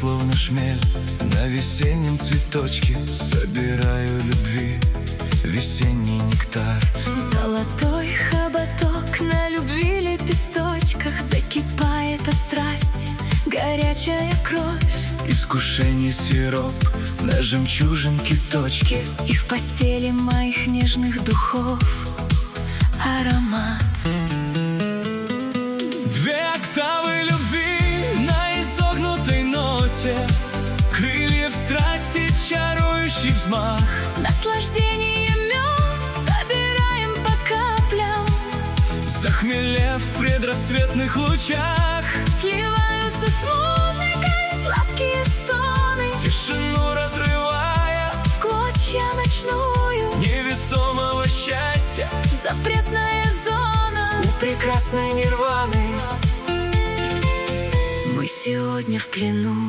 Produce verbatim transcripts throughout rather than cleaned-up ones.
словно шмель на весеннем цветочке. Собираю любви весенний нектар. Золотой хоботок на любви лепесточках. Закипает от страсти горячая кровь. Искушений сироп на жемчужинке точки. И в постели моих нежных духов аромат. Две октавы любви на изогнутой ноте. Крылья в страсти, чарующий взмах. Наслаждение мед собираем по каплям. Захмелев в предрассветных лучах. Сливаются с музыкой сладкие стоны. Тишину разрывая в клочья ночную невесомого счастья. Запретная зона у прекрасной нирваны. Мы сегодня в плену.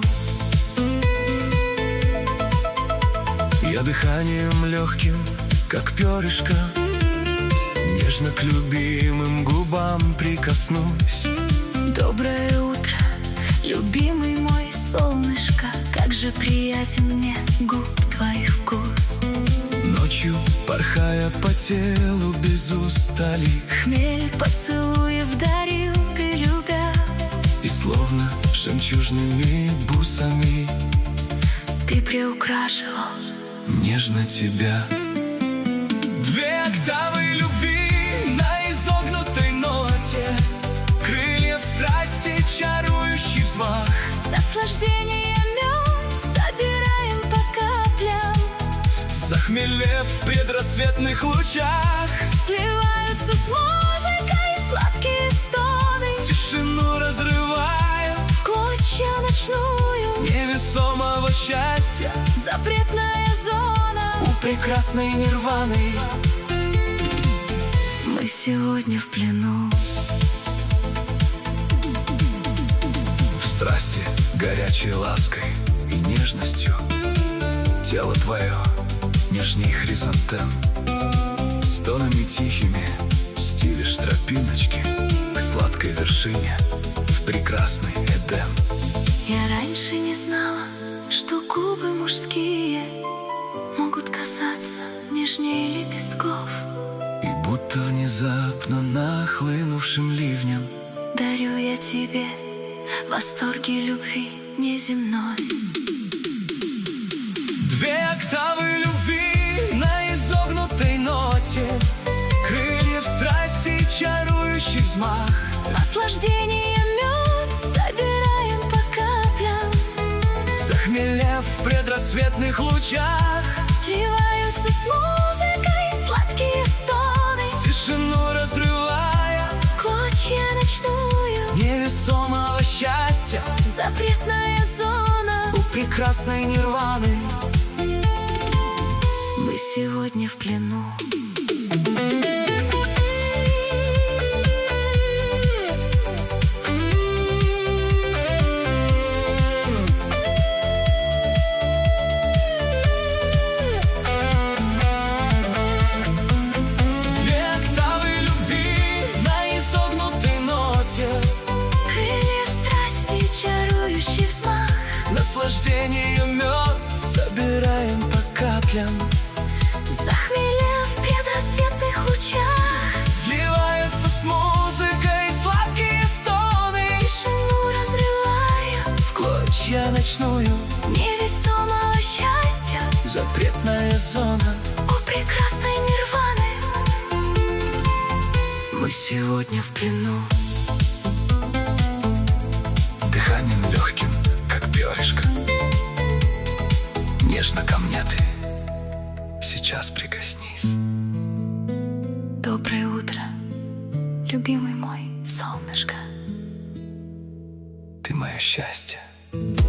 Я дыханием легким, как перышко, нежно к любимым губам прикоснусь. Доброе утро, любимый мой солнышко. Как же приятен мне губ твоих вкус. Ночью, порхая по телу без устали, хмель поцелуев дарил ты, любя. И словно жемчужными бусами ты приукрашивал нежно тебя. Две октавы любви на изогнутой ноте. Крылья в страсти, чарующий взмах. Наслаждение мед собираем по каплям. Захмелев в предрассветных лучах. Сливаются с музыкой сладкие стоны. Тишину разрывая в клочья ночную невесомого счастья. Запретная зона у прекрасной нирваны. Мы сегодня в плену. В страсти, горячей лаской и нежностью тело твое нежней хризантем. Стонами тихими стелишь тропиночки к сладкой вершине в прекрасный Эдем. Я раньше не знала, что губы мужские могут казаться нежнее лепестков. И будто внезапно нахлынувшим ливнем дарю я тебе восторги любви неземной. Две октавы любви на изогнутой ноте. Крылья в страсти, чарующий взмах. Наслаждение мед собираем по каплям. Захмелев в предрассветных лучах. Сливаются с музыкой сладкие стоны. Тишину разрывая в клочья ночную невесомого счастья. Запретная зона у прекрасной нирваны. Мы сегодня в плену. Наслаждение мед собираем по каплям. Захмелев в предрассветных лучах. Сливаются с музыкой сладкие стоны. Тишину разрывая в клочья ночную невесомого счастья. Запретная зона у прекрасной нирваны. Мы сегодня в плену. Дыханием легким, как перышко, нежно ко мне ты сейчас прикоснись. Доброе утро, любимый мой солнышко. Ты мое счастье.